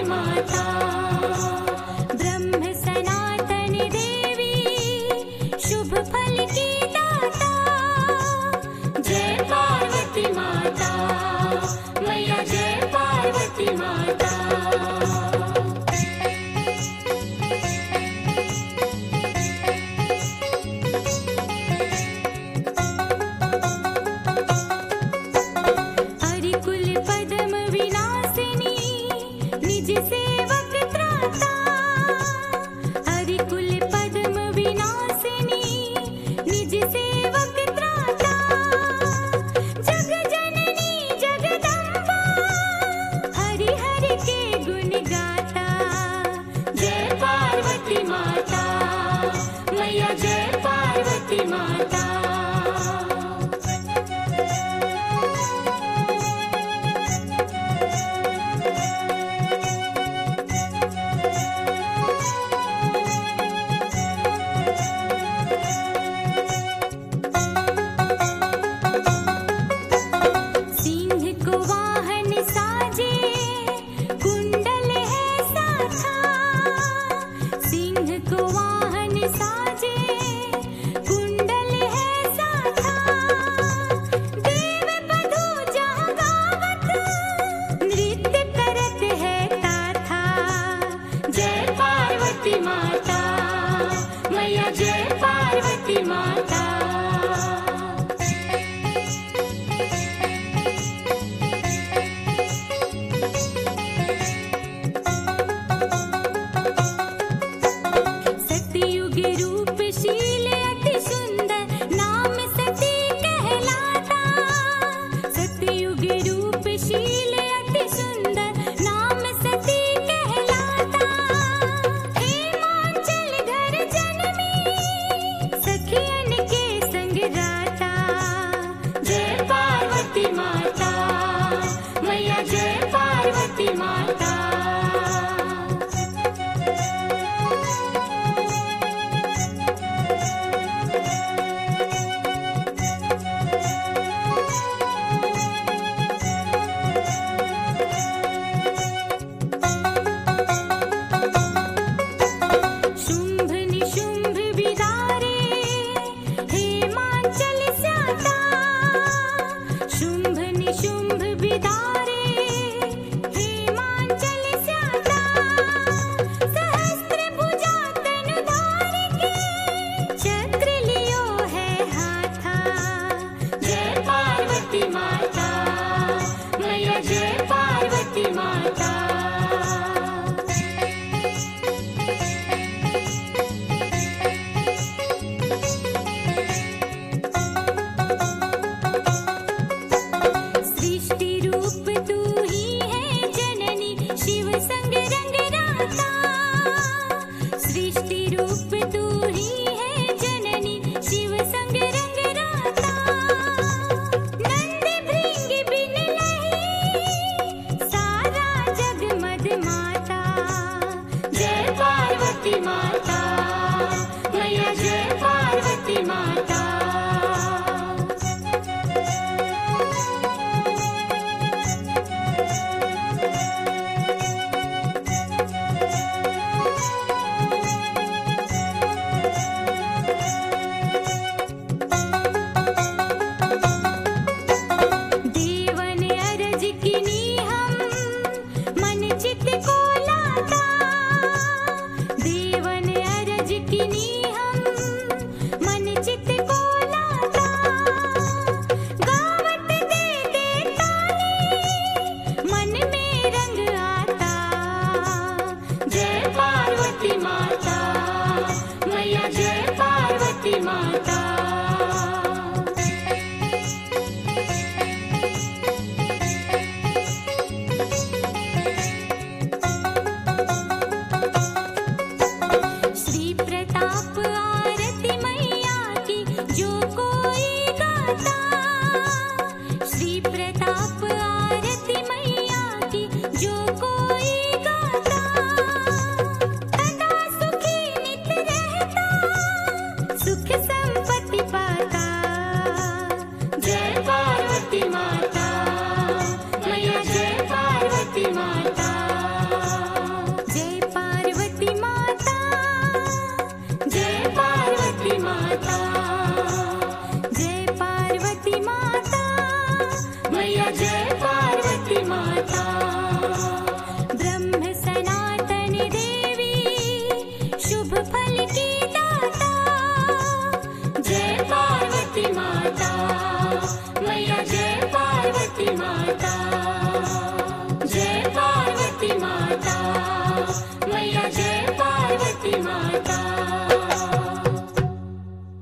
माता। ब्रह्म सनातन देवी शुभ फल की दाता। जय पार्वती माता मैया, जय पार्वती माता। सेवक त्राता, हरिकुल पद्म विनाशिनी, निज सेवक त्राता। जग जननी जगदम्बा, हरि हरि के गुण गाता। जय पार्वती माता मैया, जय पार्वती माता। माता मैया, जय पार्वती माता। सतयुग रूपशील अति सुंदर, नाम सती कहलाता। सतयुग रूपशील अति सुंदर, नाम सती कहलाता। सखियन के संग राता। जय पार्वती माता मैया, जय पार्वती माता। शुंभ निशुंभ विदारे हेमांचल स्याता। शुंभ निशुंभ विदारे हेमांचल स्याता। सहस्त्र भुजा तनुधार के, चक्र लियो है हाथा। जय पार्वती माता मैया, जय पार्वती माता। सृष्टि रूप तू ही है जननी, शिव संग रंग राता। नंद भृंग बिन लही, सारा जग मद माता। जय पार्वती माता मैया, जय पार्वती माता।